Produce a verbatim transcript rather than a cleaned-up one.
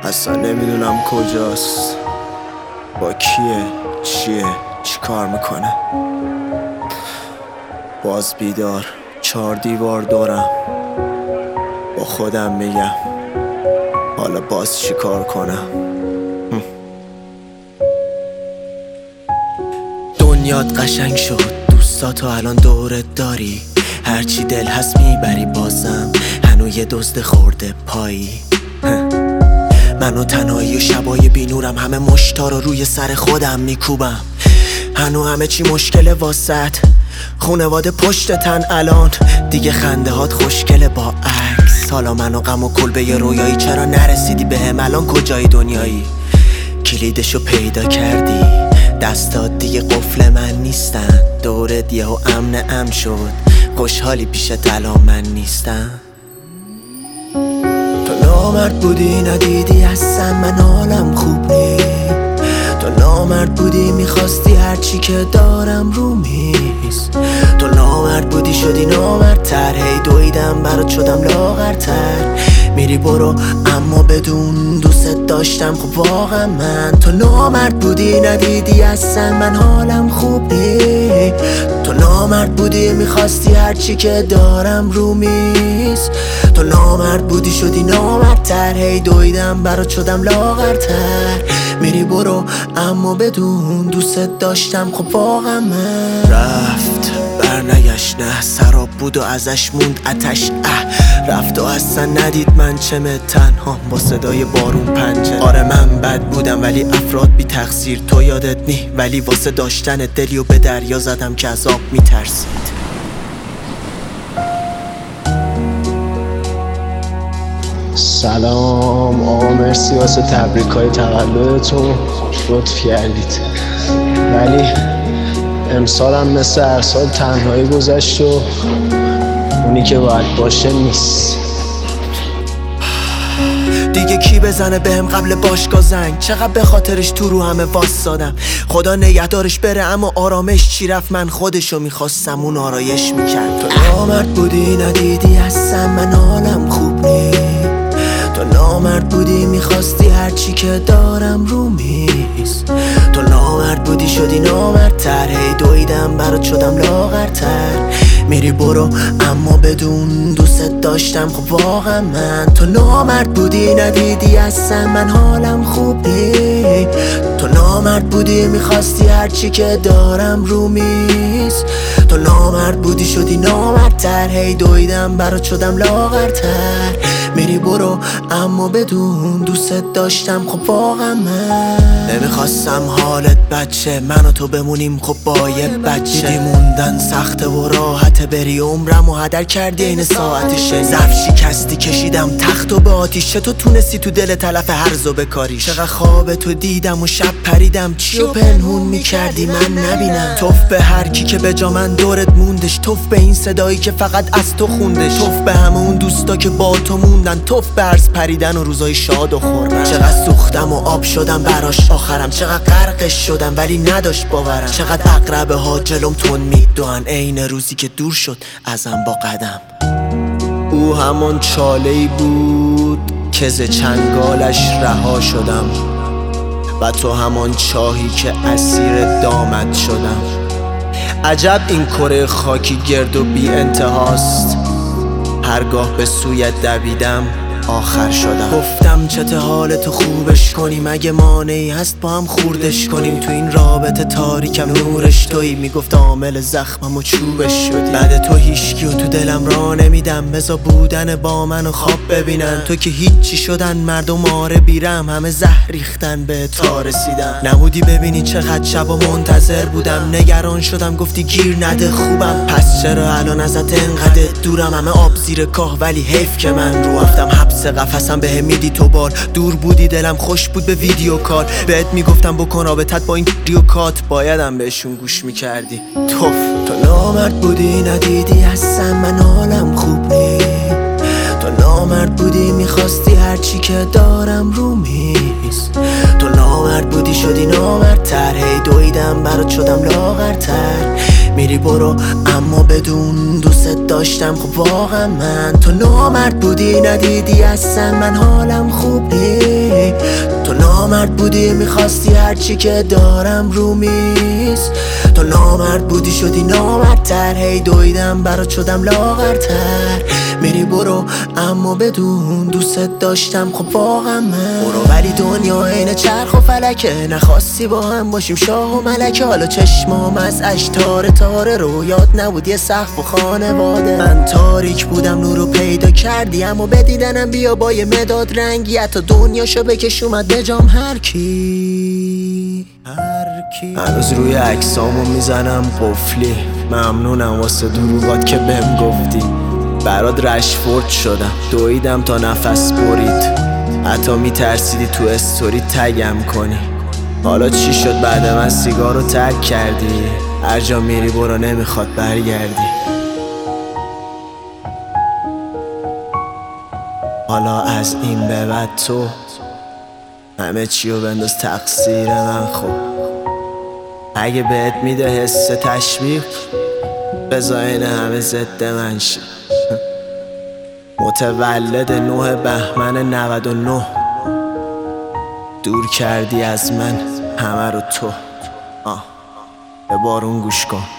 اصلا نمیدونم کجاست، با کیه، چیه، چی کار میکنه. باز بیدار، چار دیوار دورم، با خودم میگم حالا باز چی کار کنم. دنیات قشنگ شد، دوستاتو الان دورت داری، هرچی دل هست میبری، بازم هنو یه دزد خورده پایی. منو تنهایی و شبای بینورم، همه مشتا رو روی سر خودم میکوبم، هنو همه چی مشکل واسط، خونواده پشت تن الان دیگه خنده هات خوشگله با عکس. حالا منو غم و کلبه رویایی، چرا نرسیدی بهم الان کجای دنیایی؟ کلیدشو پیدا کردی، دستات دیگه قفل من نیستن، دورت یهو امن ام شد، خوشحالی پیشت الان من نیستم. تو نامرد بودی ندیدی هستم من حالم خوب نی، تو نامرد بودی میخواستی هرچی که دارم رو میز، تو نامرد بودی شدی نامردتر، هی دویدم برات شدم لاغرتر، میری برو اما بدون دوست داشتم خب واقعا من. تو نامرد بودی ندیدی اصلا من حالم خوب نی، تو نامرد بودی میخواستی هرچی که دارم رو میز، تو نامرد بودی شدی نامردتر، هی دویدم برات شدم لاغرتر، میری برو اما بدون دوست داشتم خب واقعا من. رفت برنگشت نه، سراب بود و ازش موند اتش، اه رفت و اصلا ندید من چمه تنها با صدای بارون پنجره. آره من بد بودم ولی افراد بی تقصیر، تو یادت نی ولی واسه داشتن دلی و به دریا زدم که از آب میترسید. سلام آقا، مرسی واسه تبریک های تولدتون، لطف کردید، ولی امسال هم مثل هر سال تنهایی گذشت و اونی که باید باشه نیست. دیگه کی بزنه بهم قبل باشگاه زنگ، چقدر به خاطرش تو رو همه واسادم، خدا نگهدارش بره اما آرامش چی رفت، من خودشو میخواستم اون آرایش میکرد. تو نامرد بودی ندیدی اصلا من حالم خوب نی، تو نامرد بودی میخواستی هرچی که دارم رو میز، تو نامرد بودی شدی نامردتر، هی دویدم برات شدم لاغرتر، میری برو اما بدون دوست داشتم خب واقعا من. تو نامرد بودی ندیدی اصلا من حالم خوب نی، تو نامرد بودی میخواستی هرچی که دارم رو میز، تو نامرد بودی شدی نامردتر، هی دویدم برات شدم لاغرتر، میری برو اما بدون دوست داشتم خب واقعا من. نمیخواستم حالت بچه من و تو بمونیم خب با یه بچه، دیدی موندن سخته و راحته، بری عمرم و هدر کردی این ساعتشه، ظرف شکستی کشیدم تخت و به آتیش، تو تونستی تو دل تلف هرزو بکاریش، چقدر خواب تو دیدم و شب پریدم، چی و پنهون میکردی من نبینم، توف به هر کی که به جا من دورت موندش، توف به این صدایی که فقط از تو خوندش، توف به همه اون دوستا که با تو موندن، توف به عرض پریدن و روزای شاد و خورم، چقدر سوختم و آب شدم براش آخرم، چقدر غرقش شدم ولی نداشت باورم، چقدر عقربه ها جلوم تون میدوان، عین روزی که دور شد ازم با قدم. او همون چاله‌ای بود که ز چنگالش رها شدم، و تو همان چاهی که اسیر دامت شدم. عجب این کره خاکی گرد و بی انتهاست، هرگاه به سویت دویدم آخر شدم. گفتم چته حالتو خوبش کنیم، اگه مانعی هست با هم خوردش کنیم، تو این رابطه تاریکم نورش تویی، میگفت عامل زخمم و چوبش شدی، بعد تو هیچکی و تو دلم را نمیدم، بزا بودن با من و خواب ببینن، تو که هیچی شدن مردم آره بیرم، همه زهر ریختن به تا رسیدم، نبودی ببینی چقدر شب و منتظر بودم، نگران شدم گفتی گیر نده خوبم، پس چرا الان ازت انقدر دورم، همه آب زیر کاه ولی حیف که من رو رفتم حبس قفسم، به هم میدی تو بار دور بودی، دلم خوش بود به ویدیو کار، بهت میگفتم بکن رابطت با این دیو کات، بایدم بهشون گوش میکردی توف. تو نامرد بودی ندیدی اصلا من حالم خوب نی، تو نامرد بودی میخواستی هرچی که دارم رو میز، تو نامرد بودی شدی نامردتر، هی دویدم برات شدم لاغرتر، میری برو اما بدون دوست داشتم. خب واقعا من تو نامرد بودی ندیدی اصلا من حالم خوب نی. تو نامرد بودی میخواستی هرچی که دارم رو میز. تو نامرد بودی شدی نامردتر، هی دویدم برات شدم لاغرتر. میری برو اما بدون دوست داشتم. خب واقعا من برو ولی دنیا عین چرخ و فلکه، نخواستی با هم باشیم شاه و ملکه. حالا چشمام از اش تاره تاره رو یاد نبود یه سقف و خانواده. من تاریک بودم نورو پیدا کردی اما به دیدنم بیا با یه مداد رنگی. حتی دنیاشو بکش اومد بجام هر کی هر کی. هنوز روی عکسامو میزنم قفلی، ممنونم واسه دروغات که بهم گفتی. برات رشفورد شدم دویدم تا نفس برید، حتی میترسیدی تو استوری تگم کنی. حالا چی شد بعد من سیگارو ترک کردی؟ هر جا میری برو نمیخواد برگردی. حالا از این به بعد تو همه چیو بنداز تقصیر من. خب اگه بهت میده حس تشویق بذار این همه ضد من شی. متولد نه بهمن نود و نه دور کردی از من همه رو تو. آه به بارون گوش کن.